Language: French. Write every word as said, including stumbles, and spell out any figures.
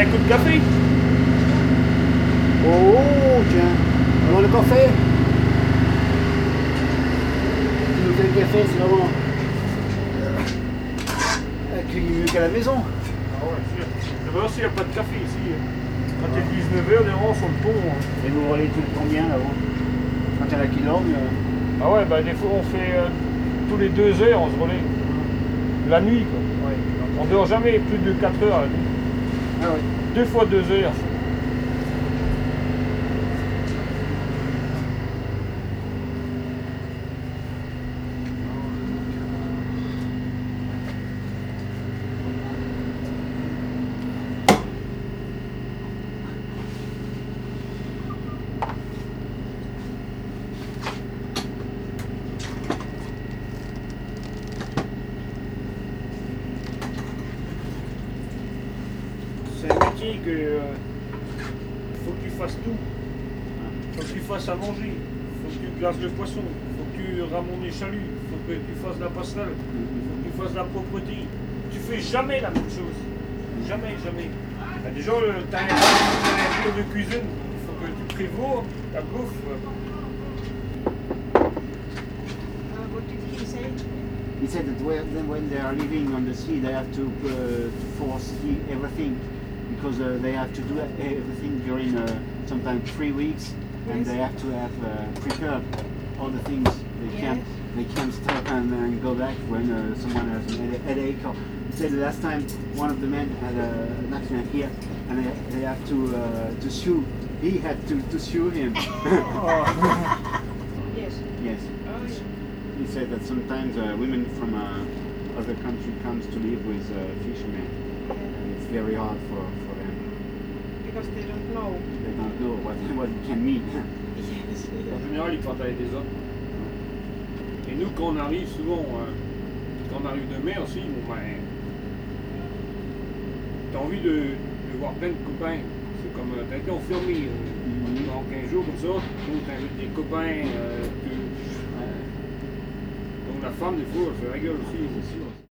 un coup de café? Oh, tiens. Alors le café? Tu nous fais le café, c'est vraiment... accueilli mieux qu'à la maison. Ah ouais, sûr. C'est vrai aussi, il n'y a pas de café ici. Quand il est dix-neuf heures, les rangs sur le pont. Hein. Et vous roulez tout combien là-haut? Quand il y a la qui dorme euh... Ah ouais, bah des fois on fait euh, tous les deux heures, on se relaie. La nuit, quoi. Ouais. On dort jamais plus de quatre heures la nuit. Ah ouais. Deux fois deux heures. C'est un métier que euh, faut que tu fasses tout. Faut que tu fasses à manger. Faut que tu glaces le poisson. Faut que tu ramonnes les chaluts. Faut que tu fasses la passerelle. Faut que tu fasses la propreté. Tu fais jamais la même chose. Jamais, jamais. Bah, déjà, tu as un, un cours de cuisine. Il faut que tu prévois la bouffe. Uh, what did he say? He said that when, when they are living on the sea, they have to, uh, to foresee everything because uh, they have to do everything during uh, sometimes three weeks, and Yes. they have to have uh, prepared all the things. They Yes. can't they can't stop and, and go back when uh, someone has a headache. Or, he said the last time one of the men had a, an accident here, and they, they have to uh, to sue. He had to, to sue him. Yes. Yes. Oh, yeah. He said that sometimes uh, women from uh, other country comes to live with uh, fishermen, and it's very hard for, for them. Because they don't know. They don't know what, what it can mean. Yes. En général, ils partent avec des hommes. Et nous, quand on arrive, souvent, euh, quand on arrive de mer aussi, bon, ben, t'as envie de, de voir plein de copains. C'est comme, euh, t'as été enfermé euh, Mhm. pendant quinze jours comme ça, donc t'invites des copains. Euh, que, euh, donc la femme, des fois, elle fait la gueule aussi. C'est sûr.